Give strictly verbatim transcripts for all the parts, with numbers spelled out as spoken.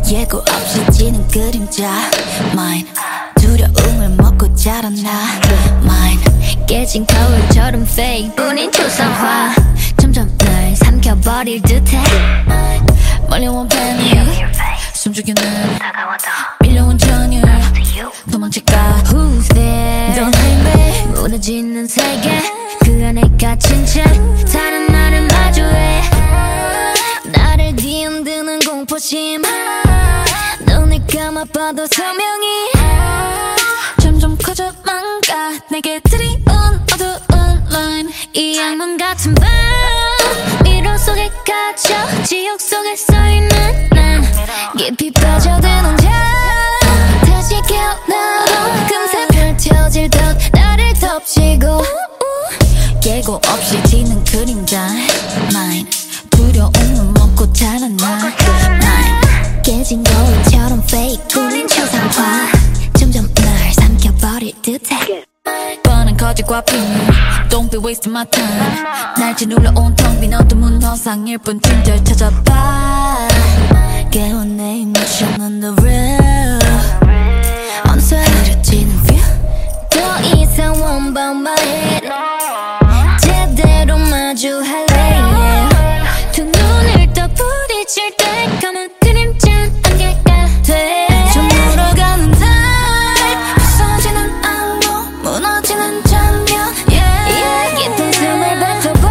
예고 없이 지는 그림자 Mine 두려움을 먹고 자라나 Mine 깨진 거울처럼 fake 뿐인 초상화 점점 날 삼켜버릴 듯해 몰려온 panic 숨죽이는 밀려온 전율 도망칠까 Who's there Don't hate me 무너지는 세계 그 안에 갇힌 채 다른 나를 마주해 나를 뒤흔드는 공포심 눈을 감아봐도 선명히 점점 커져만 가 내게 드리운 어두운 line 이 악몽 같은 밤 미로 속에 갇혀 지옥 속에 서있는 난 깊이 빠져드는 자 다시 깨어나도 금세 펼쳐질 듯 나를 덮치고 예고 없이 지는 그림자 Mine 두려움을 먹고 자라나 Mine 깨진 거울처럼 fake 뿐인 초상화 점점 날 삼켜버릴 듯해 뻔한 거짓과 비밀 Don't be wasting my time 날 짓눌러온 텅 빈 어둠은 허상일 뿐 진짜를 찾아봐 깨운 내 emotion the real 언제 흐려지는 view 더 이상 one by my head 제대로 마주할래 yeah. 두 눈을 떠 부딪힐 때 검은 그림자 안개가 돼 좀 물어가는 달 부서지는 악몽 무너지는 장면 yeah. Yeah. 깊은 숨을 뱉어봐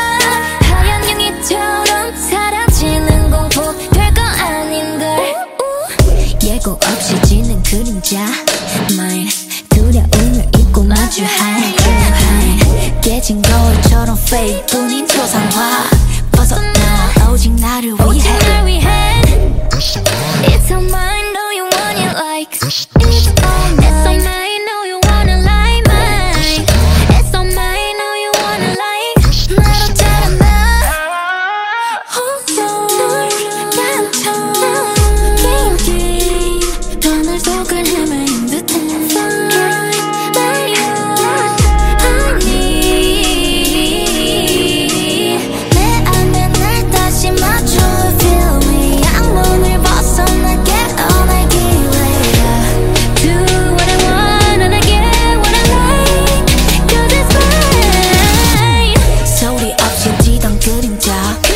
하얀 용이처럼 사라지는 공포 별거 아닌걸 예고 없이 지는 그림자 Mine 두려움을 잊고 마주할 Mine 깨진 거울처럼 fake 뿐인 초상화 벗어나 오직 나를 위해 It's all mine, know you want it like It's all mine, know you wanna like mine It's all mine, know you wanna like 나로 자라나 널 감춰 긴긴 하늘 속을 헤매인 듯해 그림자